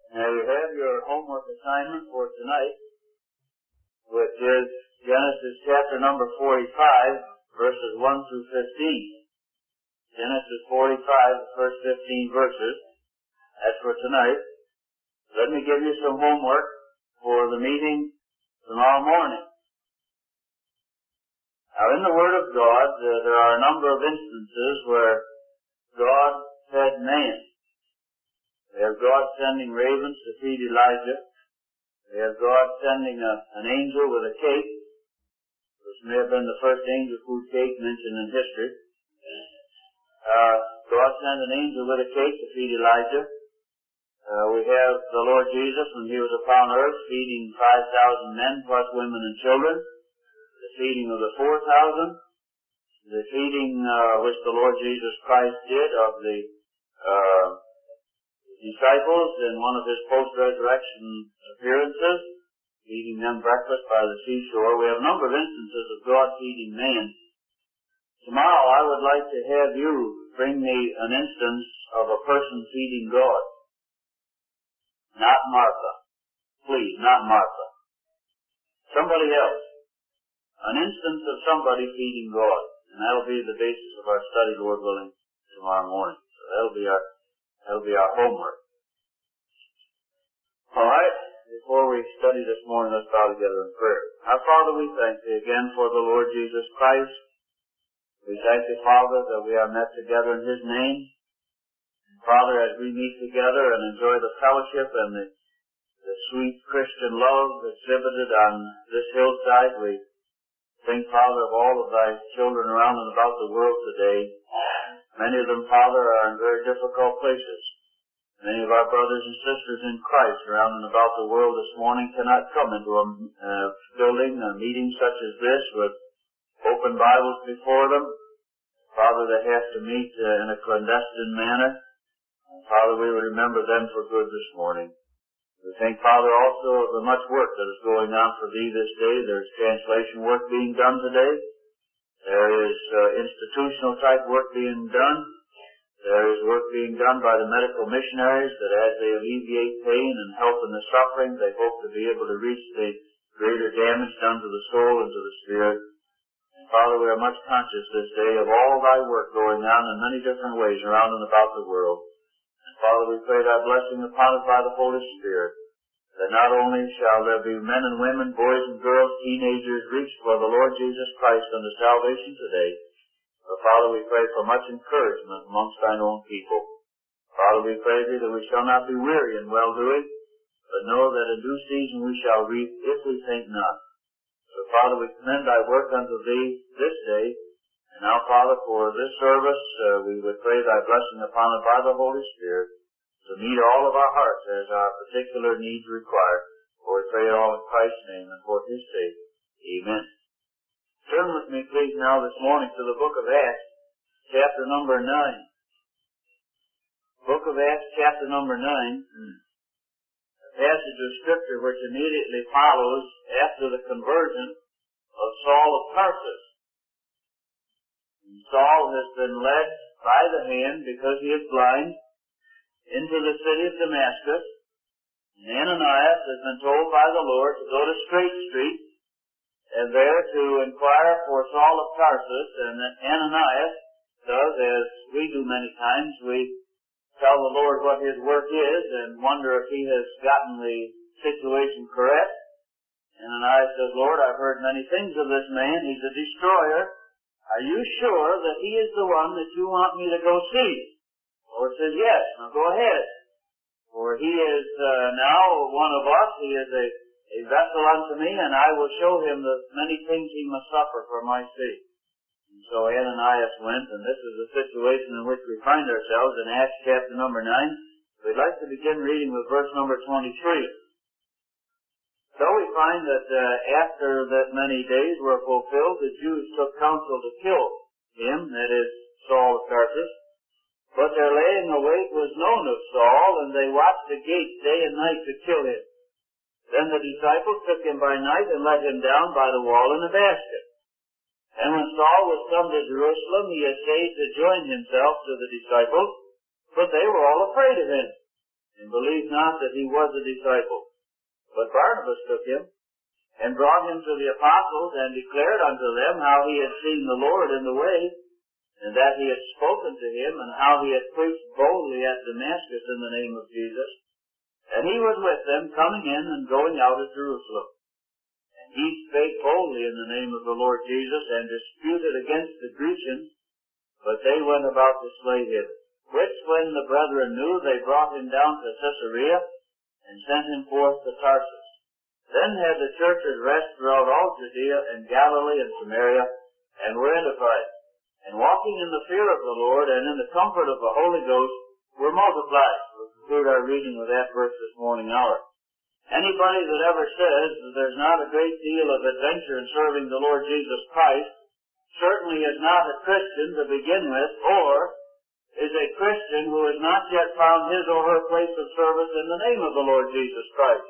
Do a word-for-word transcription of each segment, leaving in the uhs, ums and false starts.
Now you have your homework assignment for tonight, which is Genesis chapter number forty-five, verses one through fifteen. Genesis forty-five, the first fifteen verses. That's for tonight. Let me give you some homework for the meeting tomorrow morning. Now in the Word of God, uh, there are a number of instances where God fed man. We have God sending ravens to feed Elijah. We have God sending a, an angel with a cake, which may have been the first angel food cake mentioned in history. Uh, God sent an angel with a cake to feed Elijah. Uh, we have the Lord Jesus when He was upon earth feeding five thousand men plus women and children. The feeding of the four thousand. The feeding uh, which the Lord Jesus Christ did of the uh, disciples in one of His post-resurrection appearances, feeding them breakfast by the seashore. We have a number of instances of God feeding man. Tomorrow I would like to have you bring me an instance of a person feeding God. Not Martha. Please, not Martha. Somebody else. An instance of somebody feeding God. And that'll be the basis of our study, Lord willing, tomorrow morning. So that'll be our, that'll be our homework. Alright, before we study this morning, let's bow together in prayer. Our Father, we thank Thee again for the Lord Jesus Christ. We thank Thee, Father, that we are met together in His name. Father, as we meet together and enjoy the fellowship and the, the sweet Christian love exhibited on this hillside, we think, Father, of all of Thy children around and about the world today. Many of them, Father, are in very difficult places. Many of our brothers and sisters in Christ around and about the world this morning cannot come into a uh, building, a meeting such as this with open Bibles before them. Father, they have to meet uh, in a clandestine manner. Father, we would remember them for good this morning. We thank, Father, also of the much work that is going on for Thee this day. There's translation work being done today. There is uh, institutional type work being done. There is work being done by the medical missionaries that as they alleviate pain and help in the suffering, they hope to be able to reach the greater damage done to the soul and to the spirit. And Father, we are much conscious this day of all Thy work going on in many different ways around and about the world. Father, we pray Thy blessing upon us by the Holy Spirit, that not only shall there be men and women, boys and girls, teenagers reached for the Lord Jesus Christ unto salvation today, but Father, we pray for much encouragement amongst Thine own people. Father, we pray Thee that we shall not be weary in well-doing, but know that in due season we shall reap if we faint not. So Father, we commend Thy work unto Thee this day. And now, Father, for this service, uh, we would pray Thy blessing upon it by the Holy Spirit to meet all of our hearts as our particular needs require. For we pray it all in Christ's name and for His sake. Amen. Turn with me, please, now this morning to the book of Acts, chapter number nine. Book of Acts, chapter number nine. A passage of Scripture which immediately follows after the conversion of Saul of Tarsus. Saul has been led by the hand, because he is blind, into the city of Damascus. And Ananias has been told by the Lord to go to Straight Street and there to inquire for Saul of Tarsus. And Ananias does, as we do many times, we tell the Lord what his work is and wonder if he has gotten the situation correct. Ananias says, Lord, I've heard many things of this man. He's a destroyer. Are you sure that he is the one that you want me to go see? The Lord says, yes. Now go ahead. For he is uh, now one of us. He is a, a vessel unto me, and I will show him the many things he must suffer for my sake. And so Ananias went, and this is the situation in which we find ourselves in Acts chapter number nine. We'd like to begin reading with verse number twenty-three. So we find that uh, after that many days were fulfilled, the Jews took counsel to kill him, that is, Saul of Tarsus. But their laying await was known of Saul, and they watched the gate day and night to kill him. Then the disciples took him by night and let him down by the wall in a basket. And when Saul was come to Jerusalem, he essayed to join himself to the disciples, but they were all afraid of him. and believed not that he was a disciple. But Barnabas took him, and brought him to the apostles, and declared unto them how he had seen the Lord in the way, and that he had spoken to him, and how he had preached boldly at Damascus in the name of Jesus. And he was with them, coming in and going out of Jerusalem. And he spake boldly in the name of the Lord Jesus, and disputed against the Grecians, but they went about to slay him. Which when the brethren knew, they brought him down to Caesarea, and sent him forth to Tarsus. Then had the churches rest throughout all Judea and Galilee and Samaria, and were edified, and walking in the fear of the Lord and in the comfort of the Holy Ghost, were multiplied. We'll conclude our reading with that verse this morning hour. Anybody that ever says that there's not a great deal of adventure in serving the Lord Jesus Christ certainly is not a Christian to begin with, or is a Christian who has not yet found his or her place of service in the name of the Lord Jesus Christ.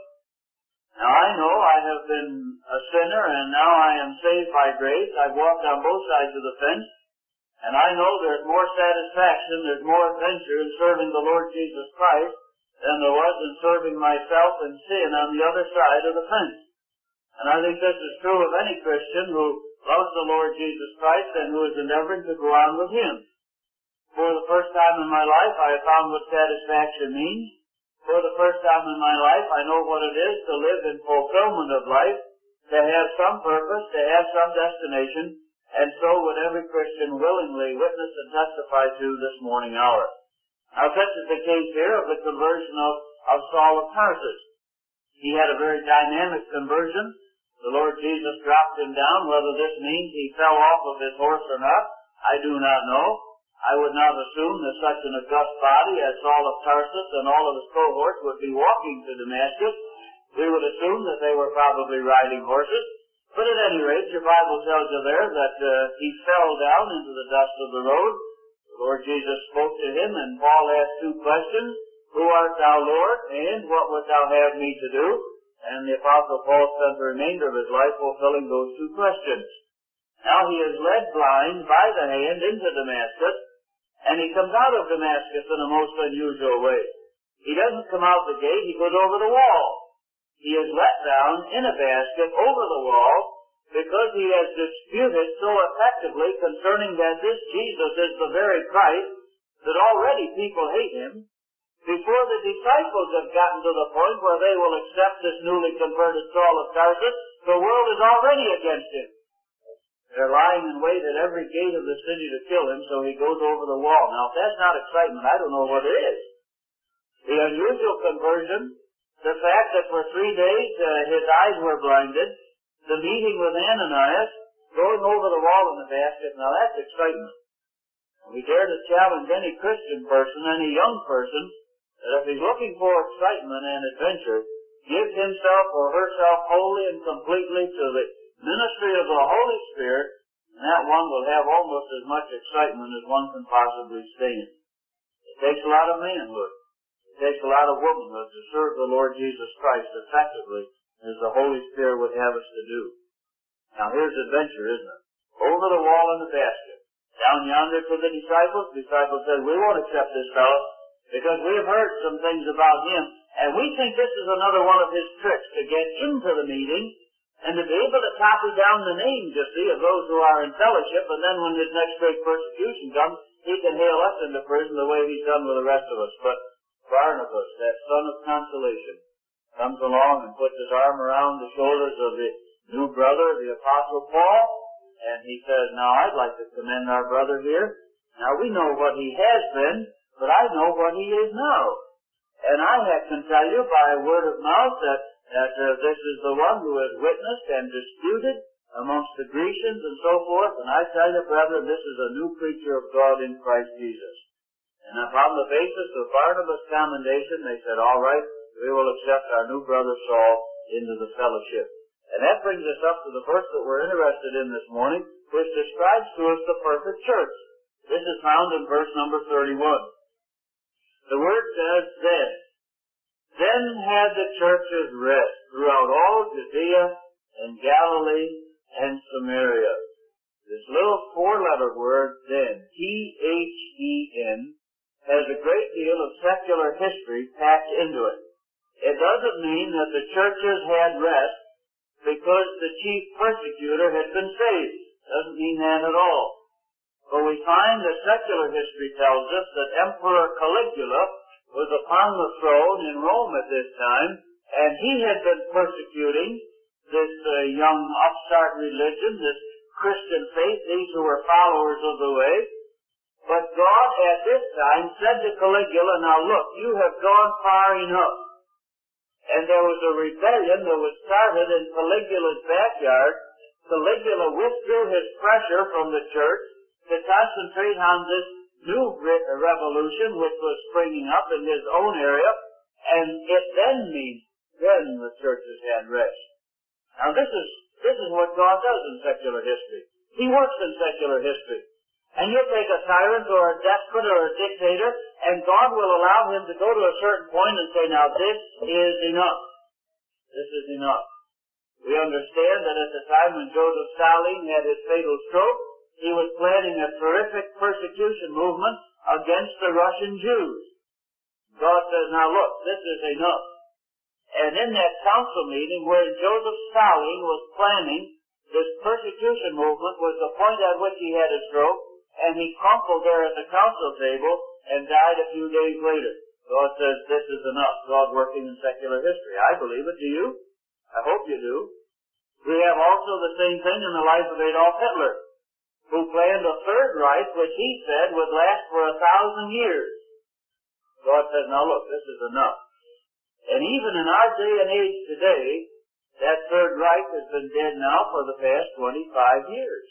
Now I know I have been a sinner, and now I am saved by grace. I've walked on both sides of the fence, and I know there's more satisfaction, there's more adventure in serving the Lord Jesus Christ than there was in serving myself and sin on the other side of the fence. And I think this is true of any Christian who loves the Lord Jesus Christ and who is endeavoring to go on with Him. For the first time in my life, I have found what satisfaction means. For the first time in my life, I know what it is to live in fulfillment of life, to have some purpose, to have some destination, and so would every Christian willingly witness and testify to this morning hour. Now, such is the case here of the conversion of, of Saul of Tarsus. He had a very dynamic conversion. The Lord Jesus dropped him down. Whether this means he fell off of his horse or not, I do not know. I would not assume that such an august body as Saul of Tarsus and all of his cohorts would be walking to Damascus. We would assume that they were probably riding horses. But at any rate, your Bible tells you there that uh, he fell down into the dust of the road. The Lord Jesus spoke to him, and Paul asked two questions. Who art thou, Lord? And what wilt thou have me to do? And the Apostle Paul spent the remainder of his life fulfilling those two questions. Now he is led blind by the hand into Damascus, and he comes out of Damascus in a most unusual way. He doesn't come out the gate, he goes over the wall. He is let down in a basket over the wall because he has disputed so effectively concerning that this Jesus is the very Christ that already people hate him. Before the disciples have gotten to the point where they will accept this newly converted Saul of Tarsus, the world is already against him. They're lying in wait at every gate of the city to kill him, so he goes over the wall. Now, if that's not excitement, I don't know what it is. The unusual conversion, the fact that for three days uh, his eyes were blinded, the meeting with Ananias, going over the wall in the basket, now that's excitement. We dare to challenge any Christian person, any young person, that if he's looking for excitement and adventure, gives himself or herself wholly and completely to the ministry of the Holy Spirit, and that one will have almost as much excitement as one can possibly stand. It takes a lot of manhood. It takes a lot of womanhood to serve the Lord Jesus Christ effectively as the Holy Spirit would have us to do. Now here's adventure, isn't it? Over the wall in the basket. Down yonder to the disciples, the disciples said, we won't accept this fellow because we have heard some things about him, and we think this is another one of his tricks to get into the meeting and to be able to copy down the names, you see, of those who are in fellowship, and then when his next great persecution comes, he can hail us into prison the way he's done with the rest of us. But Barnabas, that son of consolation, comes along and puts his arm around the shoulders of the new brother, the Apostle Paul, and he says, now I'd like to commend our brother here. Now we know what he has been, but I know what he is now. And I can tell you by word of mouth that that uh, this is the one who has witnessed and disputed amongst the Grecians and so forth. And I tell you, brethren, this is a new creature of God in Christ Jesus. And upon the basis of Barnabas' commendation, they said, all right, we will accept our new brother Saul into the fellowship. And that brings us up to the verse that we're interested in this morning, which describes to us the perfect church. This is found in verse number thirty-one. The word says, then. Then had the churches rest throughout all Judea and Galilee and Samaria. This little four-letter word, then, T H E N, has a great deal of secular history packed into it. It doesn't mean that the churches had rest because the chief persecutor had been saved. Doesn't mean that at all. But we find that secular history tells us that Emperor Caligula was upon the throne in Rome at this time, and he had been persecuting this uh, young upstart religion, this Christian faith, these who were followers of the way. But God at this time said to Caligula, now look, you have gone far enough. And there was a rebellion that was started in Caligula's backyard. Caligula withdrew his pressure from the church to concentrate on this new re- revolution which was springing up in his own area, and it then means then the churches had rest. Now this is this is what God does in secular history. He works in secular history. And you'll take a tyrant or a despot or a dictator, and God will allow him to go to a certain point and say, now this is enough. This is enough. We understand that at the time when Joseph Stalin had his fatal stroke, he was planning a terrific persecution movement against the Russian Jews. God says, now look, this is enough. And in that council meeting where Joseph Stalin was planning this persecution movement was the point at which he had a stroke, and he crumpled there at the council table and died a few days later. God says, this is enough. God working in secular history. I believe it. Do you? I hope you do. We have also the same thing in the life of Adolf Hitler, who planned a Third Reich, which he said would last for a thousand years. God says, now look, this is enough. And even in our day and age today, that Third Reich has been dead now for the past twenty-five years.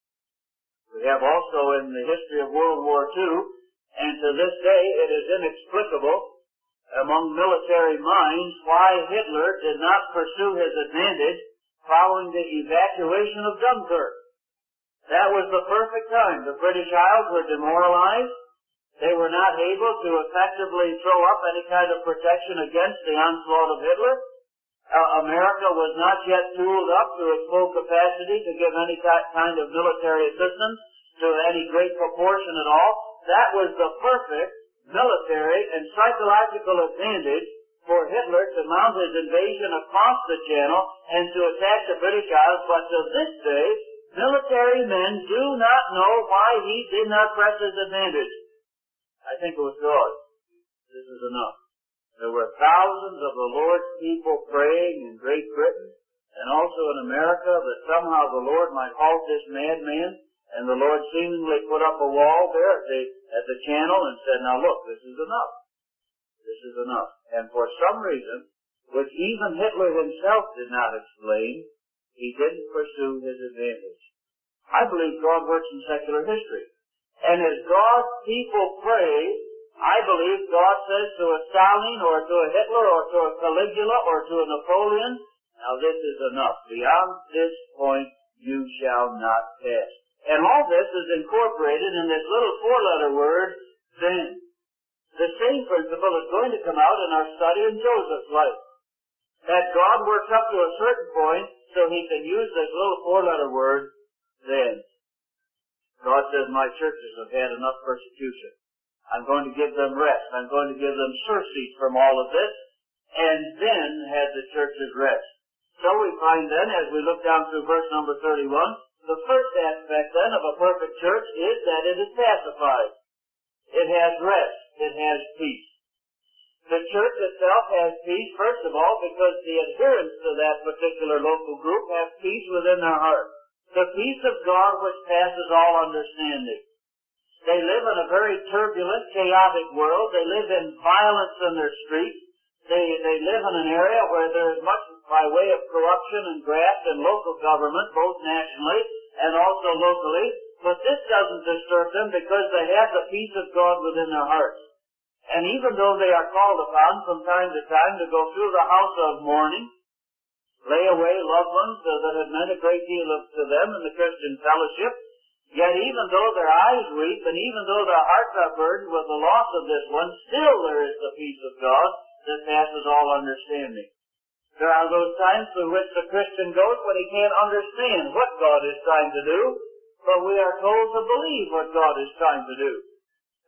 We have also in the history of World War Two, and to this day it is inexplicable among military minds why Hitler did not pursue his advantage following the evacuation of Dunkirk. That was the perfect time. The British Isles were demoralized. They were not able to effectively throw up any kind of protection against the onslaught of Hitler. Uh, America was not yet tooled up to its full capacity to give any kind of military assistance to any great proportion at all. That was the perfect military and psychological advantage for Hitler to mount his invasion across the Channel and to attack the British Isles. But to this day, military men do not know why he did not press his advantage. I think it was God. This is enough. There were thousands of the Lord's people praying in Great Britain and also in America that somehow the Lord might halt this madman, and the Lord seemingly put up a wall there at the, at the Channel and said, now look, this is enough. This is enough. And for some reason, which even Hitler himself did not explain, he didn't pursue his advantage. I believe God works in secular history. And as God's people pray, I believe God says to a Stalin or to a Hitler or to a Caligula or to a Napoleon, now this is enough. Beyond this point you shall not pass. And all this is incorporated in this little four-letter word, then. The same principle is going to come out in our study in Joseph's life. That God works up to a certain point so he can use this little four-letter word, then. God says, my churches have had enough persecution. I'm going to give them rest. I'm going to give them surcease from all of this. And then had the churches rest. So we find then, as we look down through verse number thirty-one, the first aspect then of a perfect church is that it is pacified. It has rest. It has peace. The church itself has peace, first of all, because the adherents to that particular local group have peace within their heart. The peace of God which passes all understanding. They live in a very turbulent, chaotic world. They live in violence in their streets. They, they live in an area where there is much by way of corruption and graft in local government, both nationally and also locally. But this doesn't disturb them because they have the peace of God within their hearts. And even though they are called upon from time to time to go through the house of mourning, lay away loved ones that have meant a great deal of, to them in the Christian fellowship, yet even though their eyes weep and even though their hearts are burdened with the loss of this one, still there is the peace of God that passes all understanding. There are those times through which the Christian goes when he can't understand what God is trying to do, but we are told to believe what God is trying to do.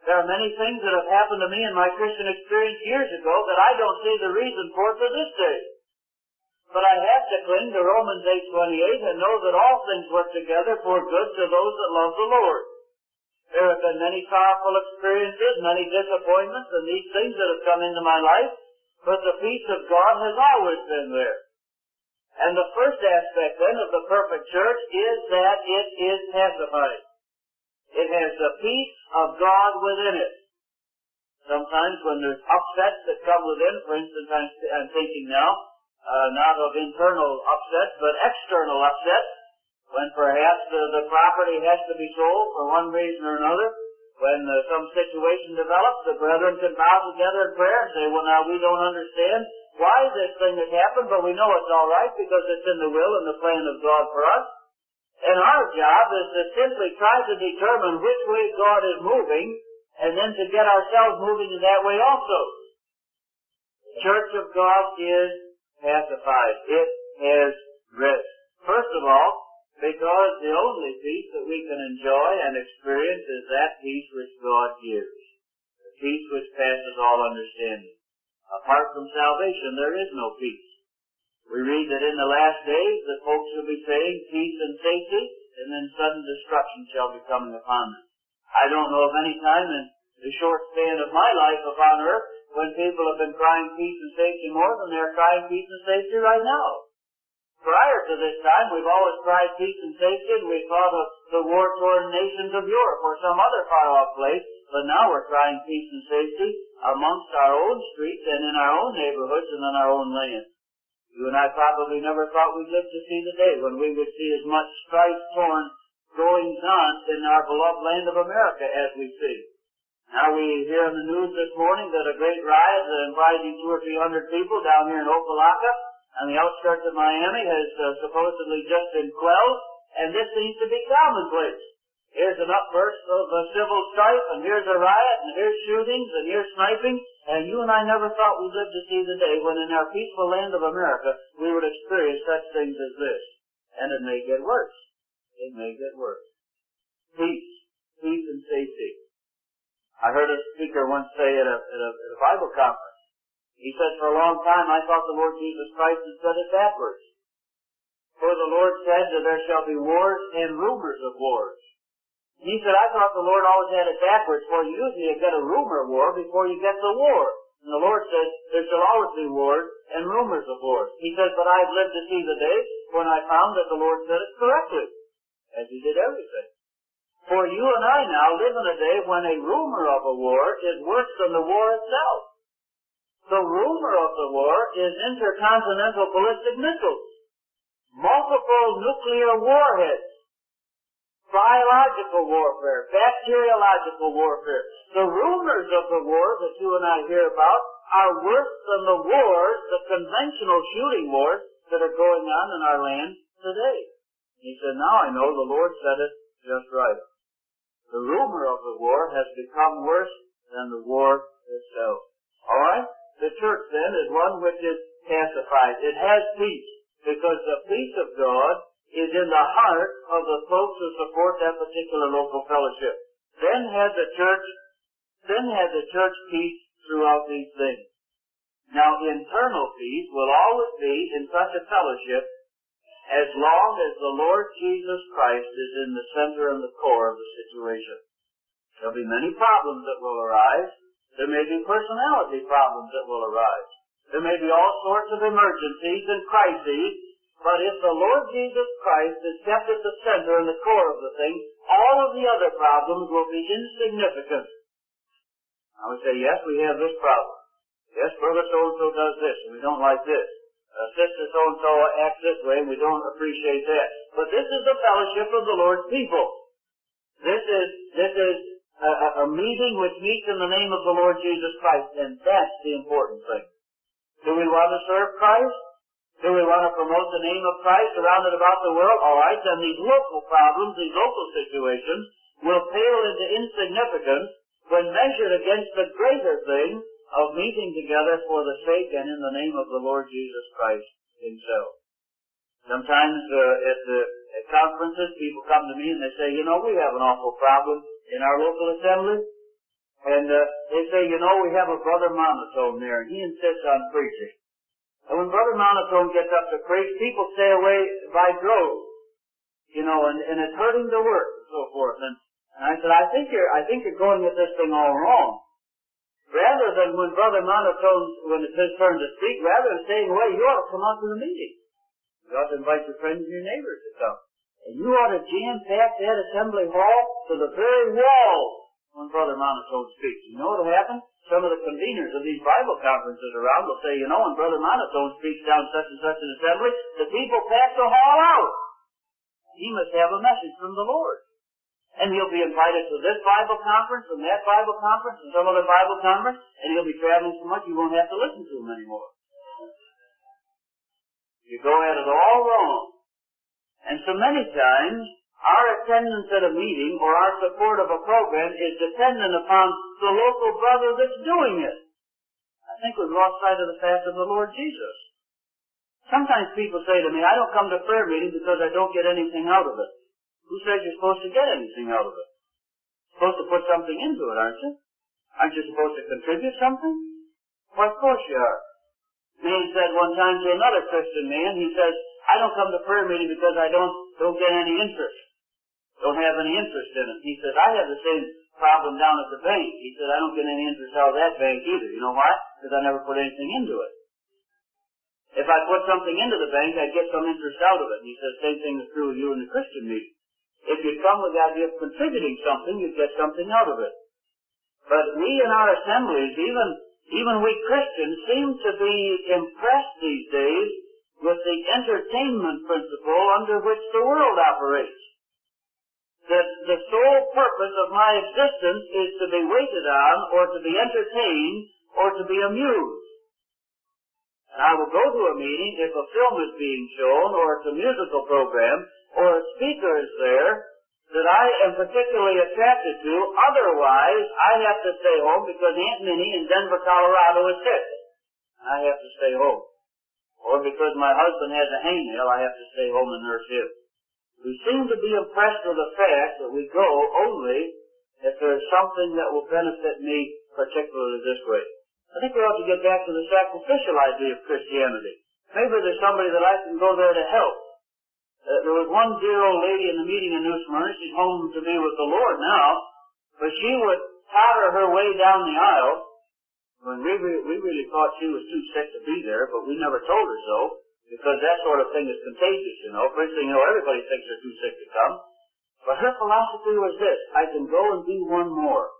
There are many things that have happened to me in my Christian experience years ago that I don't see the reason for to this day. But I have to cling to Romans eight twenty-eight and know that all things work together for good to those that love the Lord. There have been many powerful experiences, many disappointments, and these things that have come into my life, but the peace of God has always been there. And the first aspect then of the perfect church is that it is pacified. It has the peace of God within it. Sometimes when there's upsets that come within, for instance, I'm, I'm thinking now, uh, not of internal upsets, but external upsets, when perhaps the, the property has to be sold for one reason or another, when uh, some situation develops, the brethren can bow together in prayer and say, well, now we don't understand why this thing has happened, but we know it's all right because it's in the will and the plan of God for us. And our job is to simply try to determine which way God is moving, and then to get ourselves moving in that way also. The Church of God is pacified. It has rest. First of all, because the only peace that we can enjoy and experience is that peace which God gives. The peace which passes all understanding. Apart from salvation, there is no peace. We read that in the last days the folks will be saying peace and safety, and then sudden destruction shall be coming upon them. I don't know of any time in the short span of my life upon earth when people have been crying peace and safety more than they're crying peace and safety right now. Prior to this time, we've always cried peace and safety, and we thought of the war-torn nations of Europe or some other far-off place, but now we're crying peace and safety amongst our own streets and in our own neighborhoods and in our own land. You and I probably never thought we'd live to see the day when we would see as much strife-torn goings on in our beloved land of America as we see. Now we hear in the news this morning that a great riot involving two or three hundred people down here in Opelika on the outskirts of Miami has uh, supposedly just been quelled, and this seems to be commonplace. Here's an upburst of uh, civil strife, and here's a riot, and here's shootings, and here's sniping, and you and I never thought we'd live to see the day when in our peaceful land of America we would experience such things as this. And it may get worse. It may get worse. Peace. Peace and safety. I heard a speaker once say at a, at a, at a Bible conference, he said, for a long time I thought the Lord Jesus Christ had said it backwards. For the Lord said that there shall be wars and rumors of wars. He said, I thought the Lord always had it backwards, for usually you get a rumor war before you get the war. And the Lord says, there shall always be wars and rumors of wars. He says, but I've lived to see the day when I found that the Lord said it correctly, as He did everything. For you and I now live in a day when a rumor of a war is worse than the war itself. The rumor of the war is intercontinental ballistic missiles, multiple nuclear warheads, biological warfare, bacteriological warfare. The rumors of the war that you and I hear about are worse than the wars, the conventional shooting wars that are going on in our land today. He said, now I know the Lord said it just right. The rumor of the war has become worse than the war itself. All right? The church then is one which is pacified. It has peace because the peace of God is in the heart of the folks who support that particular local fellowship. Then had the church, then had the church peace throughout these things. Now, internal peace will always be in such a fellowship as long as the Lord Jesus Christ is in the center and the core of the situation. There'll be many problems that will arise. There may be personality problems that will arise. There may be all sorts of emergencies and crises. But if the Lord Jesus Christ is kept at the center and the core of the thing, all of the other problems will be insignificant. I would say, yes, we have this problem. Yes, brother so-and-so does this, and we don't like this. Uh, sister so-and-so acts this way, and we don't appreciate that. But this is the fellowship of the Lord's people. This is, this is a, a meeting which meets in the name of the Lord Jesus Christ, and that's the important thing. Do we want to serve Christ? Do we want to promote the name of Christ around and about the world? All right, then these local problems, these local situations, will pale into insignificance when measured against the greater thing of meeting together for the sake and in the name of the Lord Jesus Christ Himself. Sometimes uh, at the at conferences, people come to me and they say, you know, we have an awful problem in our local assembly. And uh, they say, you know, we have a Brother Monotone there, and he insists on preaching. And when Brother Monotone gets up to preach, people stay away by droves, you know, and, and it's hurting the work and so forth. And, and I said, I think you're, I think you're going at this thing all wrong. Rather than when Brother Monotone, when it's his turn to speak, rather than staying away, you ought to come out to the meeting. You ought to invite your friends and your neighbors to come. And you ought to jam-pack that assembly hall to the very walls when Brother Monotone speaks. You know what will happen? Some of the conveners of these Bible conferences around will say, you know, when Brother Monotone speaks down such and such an assembly, the people pack the hall out. He must have a message from the Lord. And he'll be invited to this Bible conference and that Bible conference and some other Bible conference, and he'll be traveling so much you won't have to listen to him anymore. You go at it all wrong. And so many times, our attendance at a meeting or our support of a program is dependent upon the local brother that's doing it. I think we've lost sight of the fact of the Lord Jesus. Sometimes people say to me, I don't come to prayer meeting because I don't get anything out of it. Who says you're supposed to get anything out of it? You're supposed to put something into it, aren't you? Aren't you supposed to contribute something? Well, of course you are. Man said one time to another Christian man, he says, I don't come to prayer meeting because I don't, don't get any interest. Don't have any interest in it. He says, I have the same problem down at the bank. He said, I don't get any interest out of that bank either. You know why? Because I never put anything into it. If I put something into the bank, I'd get some interest out of it. And he says, same thing is true with you in the Christian meeting. If you come with the idea of contributing something, you'd get something out of it. But we in our assemblies, even, even we Christians, seem to be impressed these days with the entertainment principle under which the world operates. That the sole purpose of my existence is to be waited on, or to be entertained, or to be amused. And I will go to a meeting if a film is being shown, or it's a musical program, or a speaker is there that I am particularly attracted to. Otherwise, I have to stay home because Aunt Minnie in Denver, Colorado is sick. I have to stay home. Or because my husband has a hangnail, I have to stay home and nurse him. We seem to be impressed with the fact that we go only if there is something that will benefit me particularly this way. I think we ought to get back to the sacrificial idea of Christianity. Maybe there's somebody that I can go there to help. Uh, there was one dear old lady in the meeting in New Smyrna. She's home to be with the Lord now. But she would totter her way down the aisle. When we, re- we really thought she was too sick to be there, but we never told her so, because that sort of thing is contagious, you know. First thing you know, everybody thinks they're too sick to come. But her philosophy was this: I can go and be one more.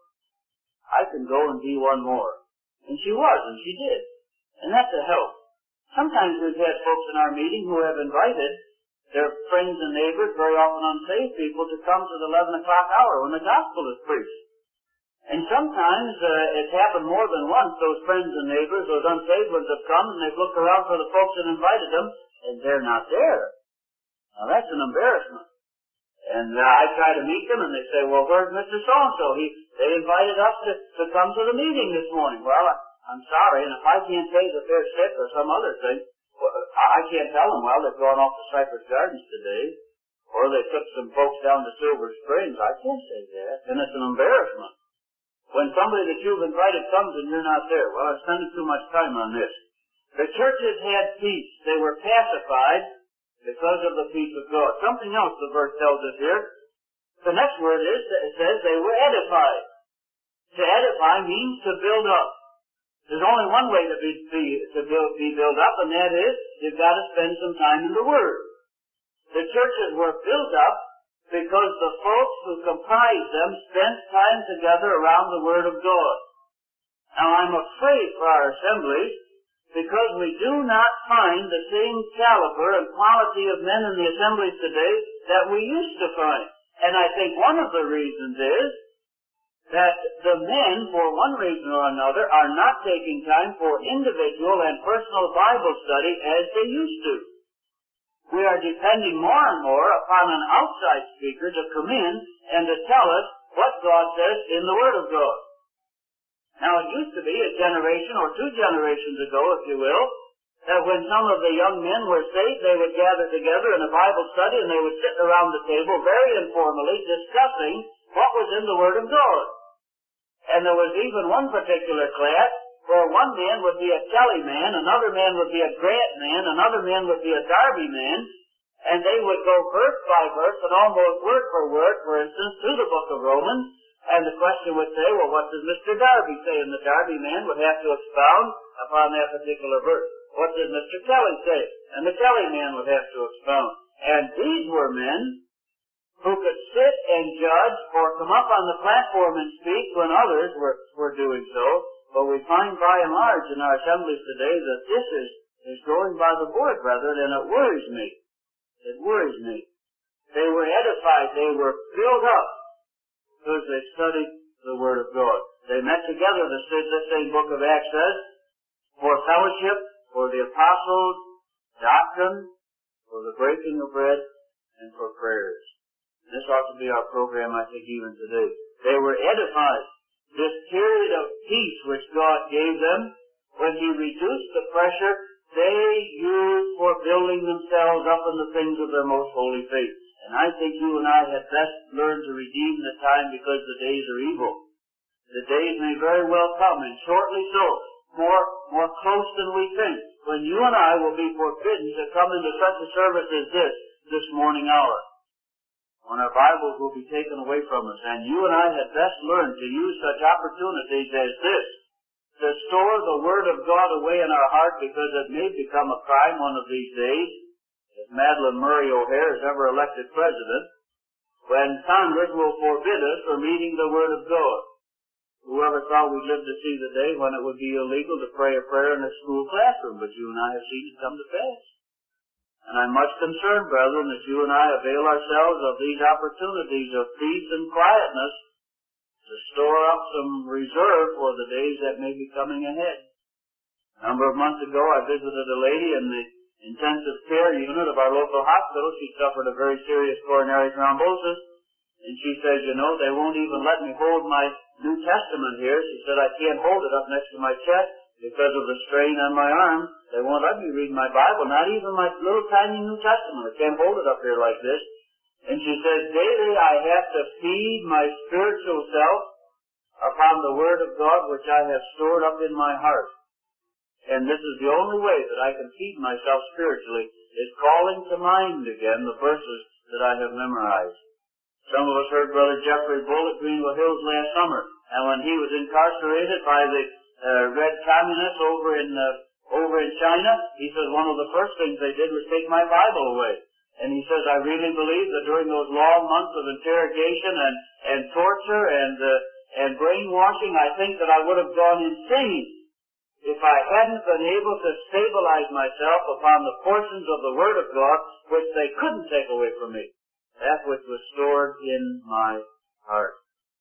I can go and be one more. And she was, and she did. And that's a help. Sometimes we've had folks in our meeting who have invited their friends and neighbors, very often unsaved people, to come to the eleven o'clock hour when the gospel is preached. And sometimes uh, it's happened more than once. Those friends and neighbors, those unsaved ones have come, and they've looked around for the folks that invited them, and they're not there. Now that's an embarrassment. And uh, I try to meet them, and they say, well, where's Mister So-and-so? He, they invited us to, to come to the meeting this morning. Well, I, I'm sorry, and if I can't say that they're sick or some other thing, well, I can't tell them, well, they've gone off to Cypress Gardens today, or they took some folks down to Silver Springs. I can't say that, and it's an embarrassment. When somebody that you've invited comes and you're not there, well, I'm spending too much time on this. The churches had peace. They were pacified because of the peace of God. Something else the verse tells us here. The next word is, it says they were edified. To edify means to build up. There's only one way to be, be, to build, be built up, and that is, you've got to spend some time in the Word. The churches were built up because the folks who comprised them spent time together around the Word of God. Now, I'm afraid for our assemblies, because we do not find the same caliber and quality of men in the assemblies today that we used to find. And I think one of the reasons is that the men, for one reason or another, are not taking time for individual and personal Bible study as they used to. We are depending more and more upon an outside speaker to come in and to tell us what God says in the Word of God. Now, it used to be a generation or two generations ago, if you will, that when some of the young men were saved, they would gather together in a Bible study and they would sit around the table very informally discussing what was in the Word of God. And there was even one particular class where one man would be a Kelly man, another man would be a Grant man, another man would be a Darby man, and they would go verse by verse and almost word for word, for instance, through the book of Romans, and the question would say, well, what does Mister Darby say? And the Darby man would have to expound upon that particular verse. What does Mister Kelly say? And the Kelly man would have to expound. And these were men who could sit and judge or come up on the platform and speak when others were, were doing so. But we find by and large in our assemblies today that this is, is going by the board, brethren, and it worries me. It worries me. They were edified. They were built up because they studied the Word of God. They met together, the, the same book of Acts says, for fellowship, for the apostles' doctrine, for the breaking of bread, and for prayers. This ought to be our program, I think, even today. They were edified. This period of peace which God gave them, when He reduced the pressure, they used for building themselves up in the things of their most holy faith. And I think you and I had best learn to redeem the time because the days are evil. The days may very well come, and shortly so, more, more close than we think, when you and I will be forbidden to come into such a service as this, this morning hour. When our Bibles will be taken away from us. And you and I had best learn to use such opportunities as this to store the Word of God away in our heart, because it may become a crime one of these days, if Madeleine Murray O'Hare is ever elected president, when Congress will forbid us from reading the Word of God. Whoever thought we'd live to see the day when it would be illegal to pray a prayer in a school classroom, but you and I have seen it come to pass. And I'm much concerned, brethren, that you and I avail ourselves of these opportunities of peace and quietness to store up some reserve for the days that may be coming ahead. A number of months ago, I visited a lady in the intensive care unit of our local hospital. She suffered a very serious coronary thrombosis. And she says, you know, they won't even let me hold my New Testament here. She said, I can't hold it up next to my chest because of the strain on my arm. They won't let me read my Bible, not even my little tiny New Testament. I can't hold it up here like this. And she says, daily I have to feed my spiritual self upon the Word of God which I have stored up in my heart. And this is the only way that I can feed myself spiritually, is calling to mind again the verses that I have memorized. Some of us heard Brother Jeffrey Bull at Greenville Hills last summer, and when he was incarcerated by the uh, Red Communists over in uh, over in China, he says one of the first things they did was take my Bible away. And he says, I really believe that during those long months of interrogation and, and torture and uh, and brainwashing, I think that I would have gone insane if I hadn't been able to stabilize myself upon the portions of the Word of God which they couldn't take away from me, that which was stored in my heart.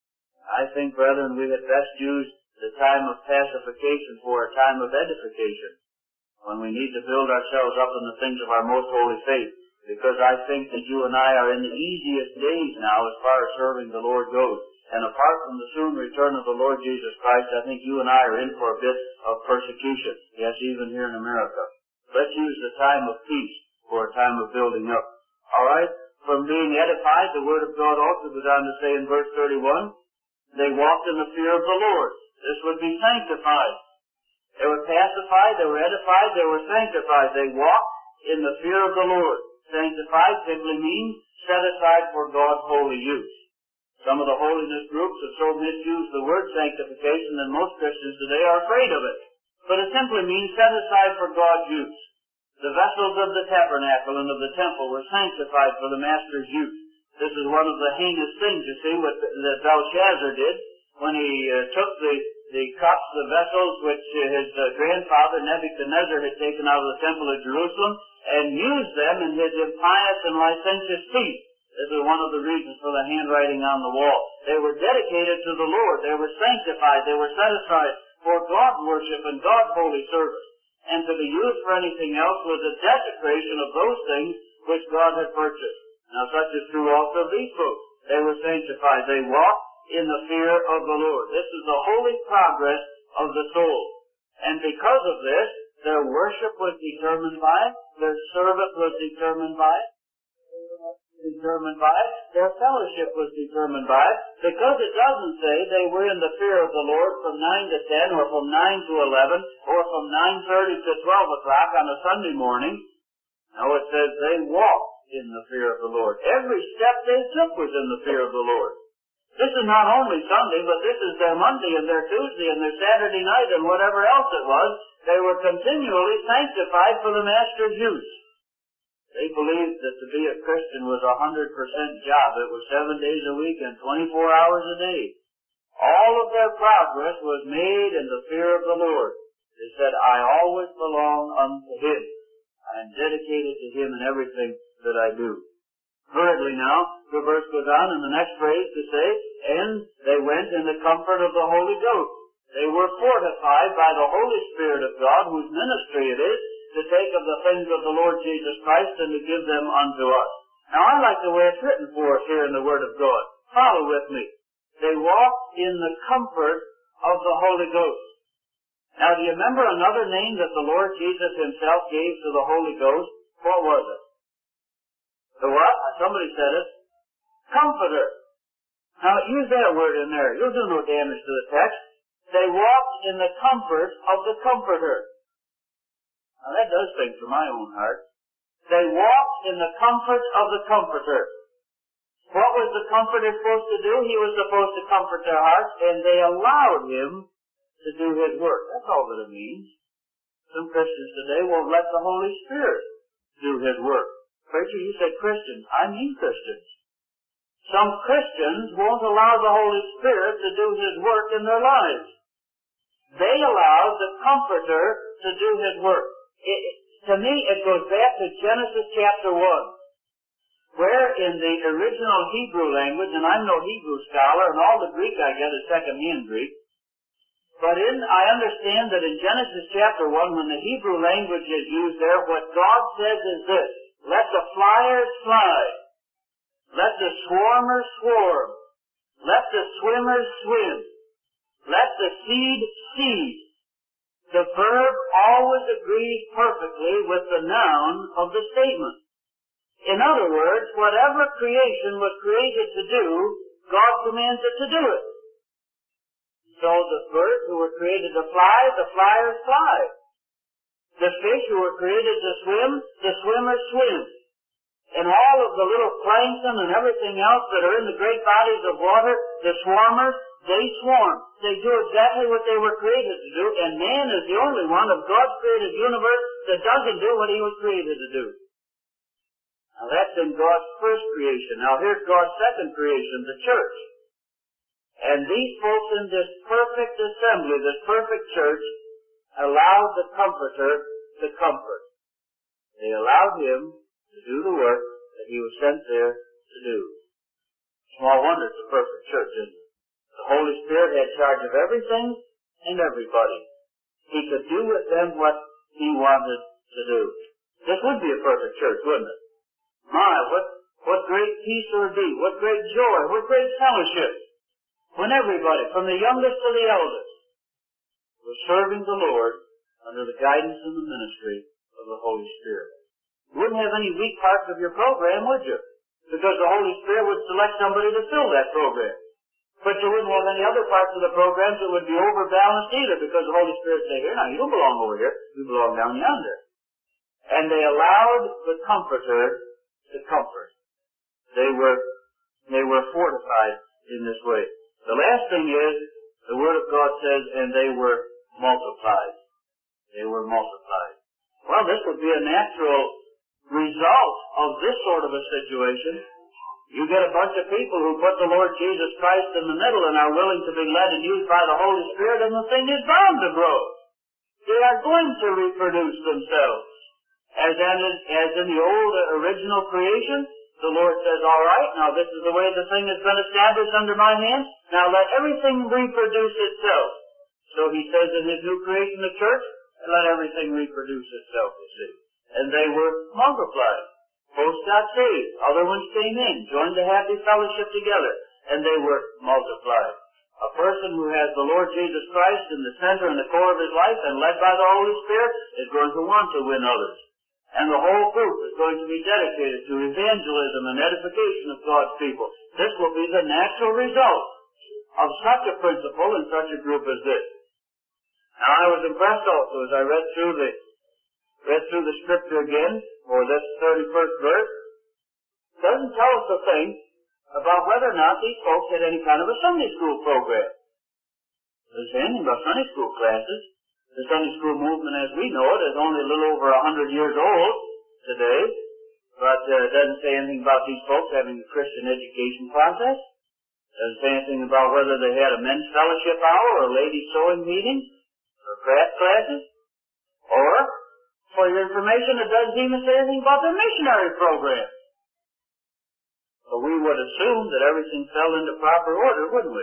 I think, brethren, we had best use the time of pacification for a time of edification, when we need to build ourselves up in the things of our most holy faith, because I think that you and I are in the easiest days now as far as serving the Lord goes. And apart from the soon return of the Lord Jesus Christ, I think you and I are in for a bit of persecution. Yes, even here in America. Let's use the time of peace for a time of building up. All right? From being edified, the Word of God also goes on to say in verse thirty-one, they walked in the fear of the Lord. This would be sanctified. They were pacified, they were edified, they were sanctified. They walked in the fear of the Lord. Sanctified simply means set aside for God's holy use. Some of the holiness groups have so misused the word sanctification that most Christians today are afraid of it. But it simply means set aside for God's use. The vessels of the tabernacle and of the temple were sanctified for the Master's use. This is one of the heinous things, you see, what that Belshazzar did when he uh, took the, the cups, the vessels which uh, his uh, grandfather Nebuchadnezzar had taken out of the temple of Jerusalem and used them in his impious and licentious feast. This is one of the reasons for the handwriting on the wall. They were dedicated to the Lord. They were sanctified. They were set aside for God worship and God's holy service. And to be used for anything else was a desecration of those things which God had purchased. Now such is true also of these folks. They were sanctified. They walked in the fear of the Lord. This is the holy progress of the soul. And because of this, their worship was determined by it. Their service was determined by it. determined by it. Their fellowship was determined by it. Because it doesn't say they were in the fear of the Lord from nine to ten, or from nine to eleven, or from nine thirty to twelve o'clock on a Sunday morning. No, it says they walked in the fear of the Lord. Every step they took was in the fear of the Lord. This is not only Sunday, but this is their Monday and their Tuesday and their Saturday night and whatever else it was. They were continually sanctified for the Master's use. They believed that to be a Christian was a hundred percent job. It was seven days a week and twenty-four hours a day. All of their progress was made in the fear of the Lord. They said, I always belong unto Him. I am dedicated to Him in everything that I do. Thirdly now, the verse goes on in the next phrase to say, and they went in the comfort of the Holy Ghost. They were fortified by the Holy Spirit of God, whose ministry it is to take of the things of the Lord Jesus Christ and to give them unto us. Now I like the way it's written for us here in the Word of God. Follow with me. They walked in the comfort of the Holy Ghost. Now do you remember another name that the Lord Jesus Himself gave to the Holy Ghost? What was it? The what? Somebody said it. Comforter. Now use that word in there. You'll do no damage to the text. They walked in the comfort of the Comforter. Now that does things for my own heart. They walked in the comfort of the Comforter. What was the Comforter supposed to do? He was supposed to comfort their hearts, and they allowed Him to do His work. That's all that it means. Some Christians today won't let the Holy Spirit do His work. Preacher, you said Christians. I mean Christians. Some Christians won't allow the Holy Spirit to do His work in their lives. They allow the Comforter to do His work. It, to me, it goes back to Genesis chapter one, where in the original Hebrew language, and I'm no Hebrew scholar, and all the Greek I get is second-hand Greek, but in, I understand that in Genesis chapter one, when the Hebrew language is used there, what God says is this: let the flyers fly. Let the swarmers swarm. Let the swimmers swim. Let the seed seed. The verb always agrees perfectly with the noun of the statement. In other words, whatever creation was created to do, God commands it to do it. So the birds who were created to fly, the flyers fly. The fish who were created to swim, the swimmers swim. And all of the little plankton and everything else that are in the great bodies of water, the swarmers, they swarm. They do exactly what they were created to do, and man is the only one of God's created universe that doesn't do what he was created to do. Now that's in God's first creation. Now here's God's second creation, the church. And these folks in this perfect assembly, this perfect church, allowed the Comforter to comfort. They allowed Him to do the work that He was sent there to do. Small wonder it's a perfect church, isn't it? The Holy Spirit had charge of everything and everybody. He could do with them what He wanted to do. This would be a perfect church, wouldn't it? My, what, what great peace there would be, what great joy, what great fellowship, when everybody, from the youngest to the eldest, was serving the Lord under the guidance and the ministry of the Holy Spirit. You wouldn't have any weak parts of your program, would you? Because the Holy Spirit would select somebody to fill that program. But you wouldn't have any other parts of the programs that would be overbalanced either, because the Holy Spirit would say, here, now, you don't belong over here. You belong down yonder. And they allowed the Comforter to comfort. They were, they were fortified in this way. The last thing is, the Word of God says, and they were multiplied. They were multiplied. Well, this would be a natural result of this sort of a situation. You get a bunch of people who put the Lord Jesus Christ in the middle and are willing to be led and used by the Holy Spirit, and the thing is bound to grow. They are going to reproduce themselves. As in, as in the old original creation, the Lord says, all right, now this is the way the thing has been established under my hand. Now let everything reproduce itself. So He says in His new creation, the church, let everything reproduce itself, you see. And they were multiplied. Both got saved. Other ones came in, joined the happy fellowship together, and they were multiplied. A person who has the Lord Jesus Christ in the center and the core of his life and led by the Holy Spirit is going to want to win others. And the whole group is going to be dedicated to evangelism and edification of God's people. This will be the natural result of such a principle in such a group as this. Now I was impressed also as I read through the read through the scripture again for this thirty-first verse. It doesn't tell us a thing about whether or not these folks had any kind of a Sunday school program. It doesn't say anything about Sunday school classes. The Sunday school movement as we know it is only a little over a hundred years old today, but uh, it doesn't say anything about these folks having a Christian education process. It doesn't say anything about whether they had a men's fellowship hour or a ladies' sewing meeting or craft classes. Or, for your information, it doesn't even say anything about their missionary program. So we would assume that everything fell into proper order, wouldn't we?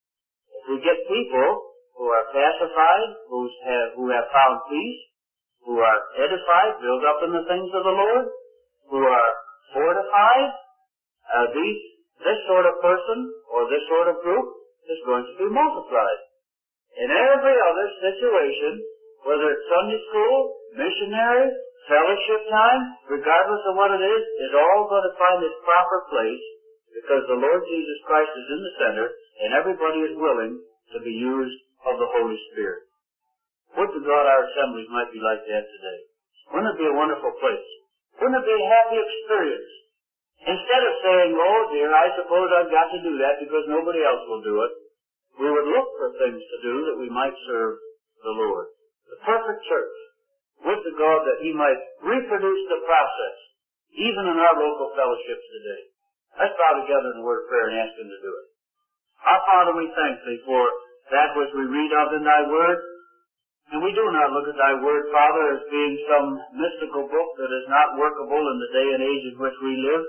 If we get people who are pacified, who have, who have found peace, who are edified, built up in the things of the Lord, who are fortified, uh, these, this sort of person or this sort of group is going to be multiplied. In every other situation, whether it's Sunday school, missionary, fellowship time, regardless of what it is, is all going to find its proper place because the Lord Jesus Christ is in the center and everybody is willing to be used of the Holy Spirit. Would to God our assemblies might be like that today. Wouldn't it be a wonderful place? Wouldn't it be a happy experience? Instead of saying, oh dear, I suppose I've got to do that because nobody else will do it, we would look for things to do that we might serve the Lord. The perfect church. Would to God that He might reproduce the process, even in our local fellowships today. Let's bow together in a word of prayer and ask Him to do it. Our Father, we thank Thee for that which we read of in Thy Word. And we do not look at Thy Word, Father, as being some mystical book that is not workable in the day and age in which we live.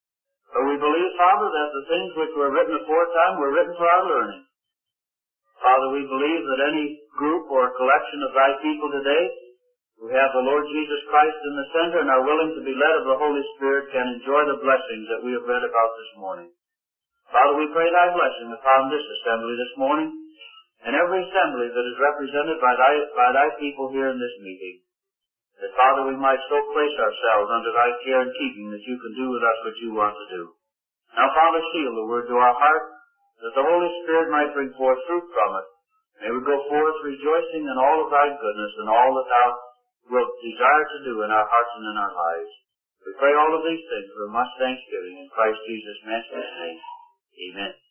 But we believe, Father, that the things which were written aforetime were written for our learning. Father, we believe that any group or collection of Thy people today who have the Lord Jesus Christ in the center and are willing to be led of the Holy Spirit can enjoy the blessings that we have read about this morning. Father, we pray Thy blessing upon this assembly this morning and every assembly that is represented by Thy, by Thy people here in this meeting. That, Father, we might so place ourselves under Thy care and keeping that You can do with us what You want to do. Now, Father, seal the word to our heart, that the Holy Spirit might bring forth fruit from it. May we go forth rejoicing in all of Thy goodness and all that Thou wilt desire to do in our hearts and in our lives. We pray all of these things with much thanksgiving in Christ Jesus' Master's name. Amen.